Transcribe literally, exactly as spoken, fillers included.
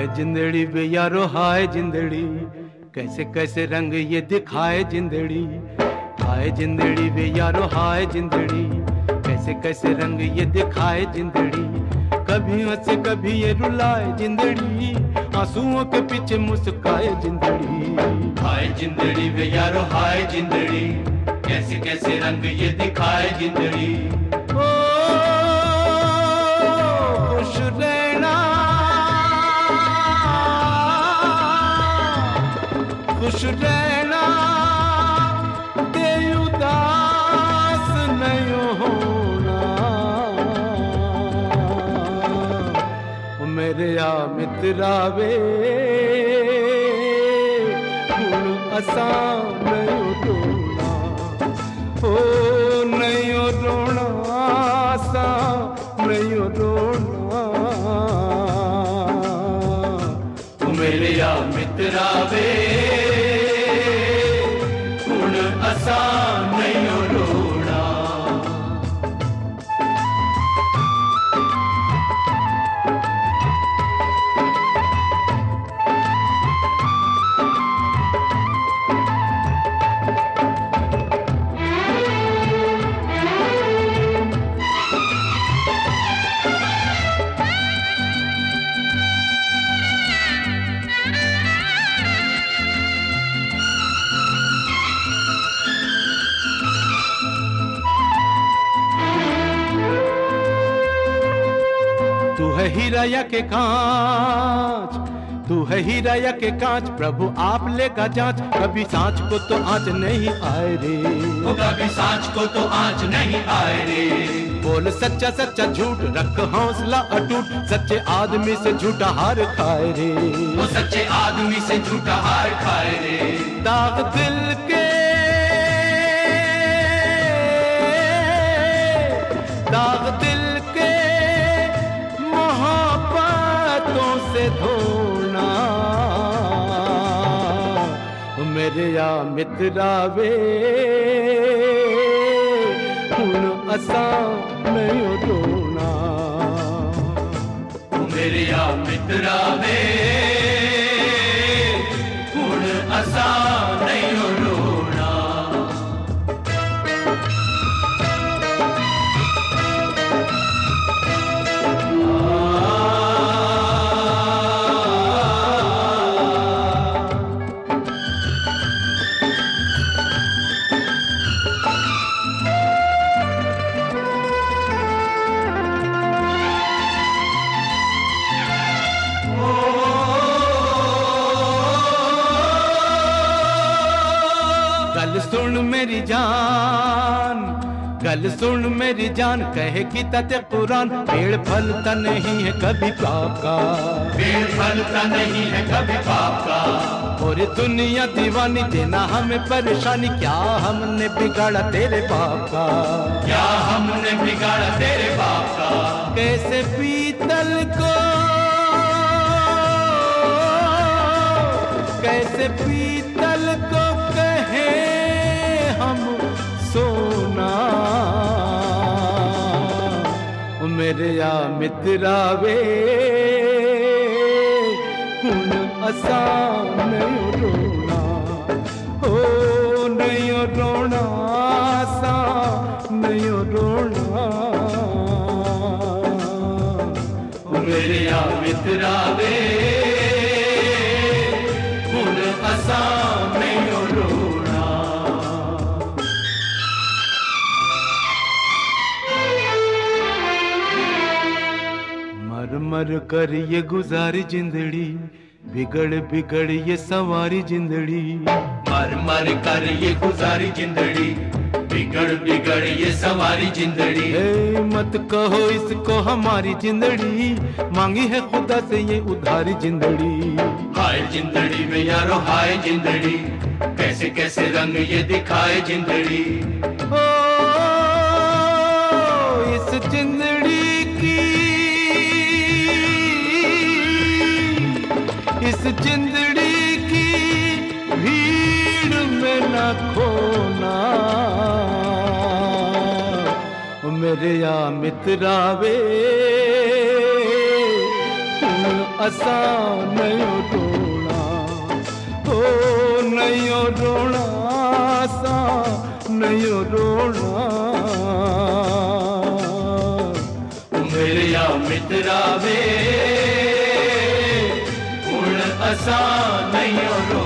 जिंदड़ी बे यारो हाय जिंदड़ी, कैसे कैसे रंग ये दिखाए जिंदड़ी। हाय जिंदड़ी बे यारो हाय जिंदड़ी, कैसे कैसे रंग ये दिखाए जिंदड़ी। कभी हंसे कभी ये रुलाए जिंदड़ी, आंसुओं के पीछे मुस्काए जिंदड़ी। हाय जिंदड़ी बे यारो हाय जिंदड़ी, कैसे कैसे रंग ये दिखाए जिंदड़ी। ओ खुश रहना खुश रहना, दे उदास नहीं होना। मेरे आ मित्रा वे हुण असां नहीं रोना, ओ नहीं रोना असां नहीं रोना। मेरे आ मित्रा वे हुण असां नहीं रोना। तू है हीरा के कांच, तू है हीरा के कांच, प्रभु आप लेगा जांच। कभी सांच को तो आंच नहीं आए रे, वो कभी सांच को तो आंच नहीं आए रे। बोल सच्चा सच्चा झूठ, रख हौसला अटूट, सच्चे आदमी से झूठा हार खाए रे। वो सच्चे आदमी से झूठा हार खाए रे। दाग दिल के दाग दिल के मोहब्बतों से धोना। मेरे या मित्रा वे हुण असां नहीं रोना। मेरे या मित्रा वे हुण असां नहीं रोना। गल सुन मेरी जान, गल सुन मेरी जान, कहे की तते कुरान। पेड़ फलता नहीं है कभी पाप का, पेड़ फलता नहीं है कभी पाप का। और दुनिया दीवानी देना हमें परेशानी, क्या हमने बिगाड़ा तेरे बाप का। क्या हमने बिगाड़ा तेरे बाप का। कैसे पीतल को कैसे पीतल को कहे हम सोना। मेरे या मित्रा वे हुण असां नहीं रोना, ओ नहीं रोना असां नहीं रोना। मेरे या मित्रा वे हुण असां नहीं रोना। मर मर कर ये गुजारी जिंदड़ी, बिगड़ बिगड़ ये सवारी जिंदड़ी। मर मर कर ये गुजारी जिंदड़ी, बिगड़ बिगड़ ये सवारी जिंदड़ी। ए मत कहो इसको हमारी जिंदड़ी, मांगी है खुदा से ये उधारी जिंदड़ी। हाय जिंदड़ी में यारो हाय जिंदड़ी, कैसे कैसे रंग ये दिखाए जिंदड़ी। ओ इस जिंदड़ी की इस जिंदड़ी की भीड़ में न खोना। मेरे या मित्रा वे असां नयो रोना हो नयो रोना असां नयो रोना मेरिया मित्रा वे हुण असां नयो रोना